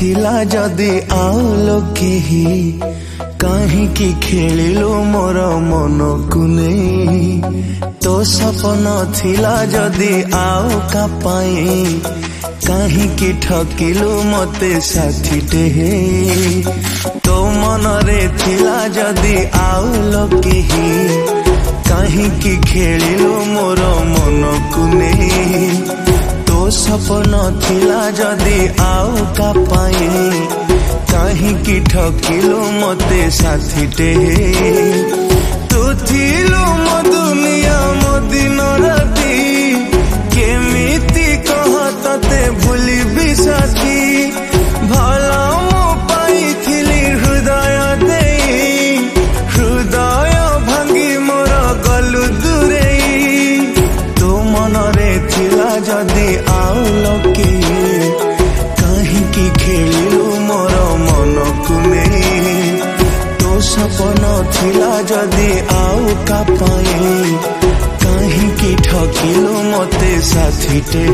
थिला जदि आउ लोके ही कहीं की खेलिलु मोर मन को नहीं तो सपन थिला जदि आउ का पाई कहीं की ठकिलु मते साथीटे तो मन रे थिला जदि आउ लोके ही कहीं की खेलिलु मोर मन को नहीं तो सपन थिला जदि आउ का पाई कहीं की ठकिलु मते साथीटे तू थिलु मो दुनिया मो दिन राति केमिति कह तते भूली भी साथी भला मो पाइथिली हृदय देई हृदय भांगी मोर गलु दूरे तो मन रे थिला जदि आउ लोके कहीं की खेलिलु मोर मन को नहीं तो सपन थिला जदि आउ का पाई कहीं की ठकिलु मते साथीटे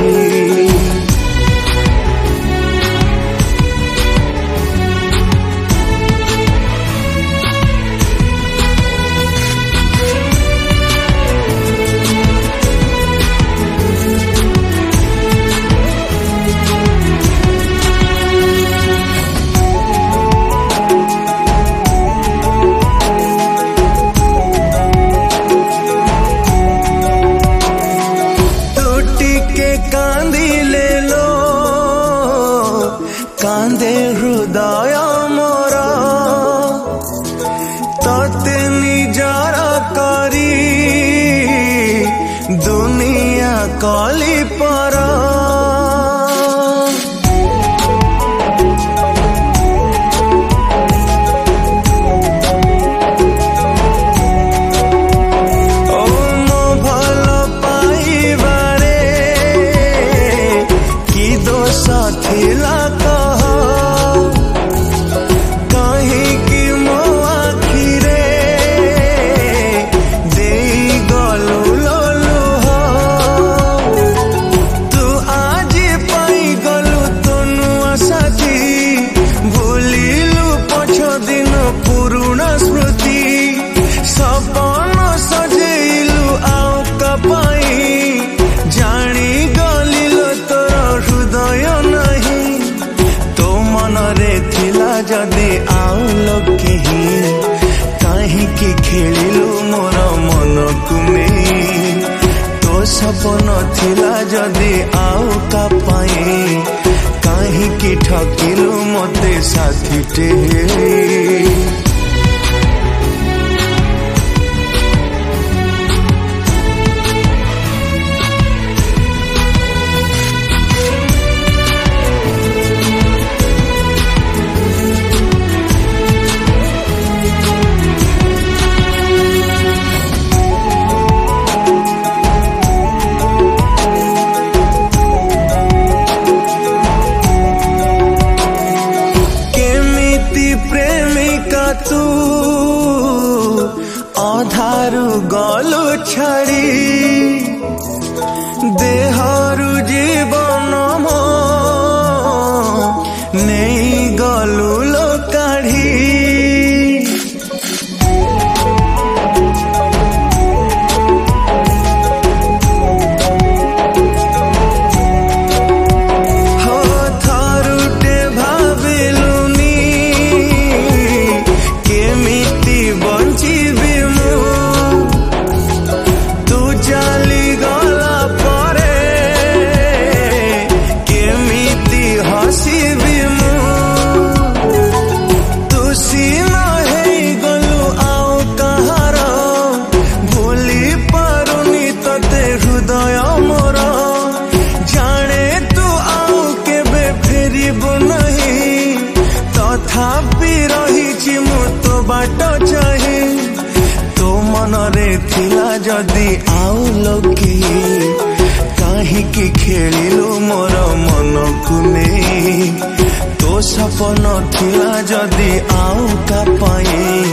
कांदे हृदय मोर तते निजार करी दुनिया कली पर मो भल पाइबारे कि दोष थिला जदि आउ लोके ही कहीं की खेलिलु मोर मन को नहीं तो सपन थिला जदि आउ का पाई कहीं की ठकिलु मते साथीटे प्रेमिका तू अधारू गलु छाड़ी देहरु जीवन मो नहीं गलु लो काढ़ी तथापि रही मु तो बाट चाहे तो मन रे थिला जदि आउ लोके कहीं की खेलिलु मोर मन को नहीं तो सपन थिला जदि आउ का पाई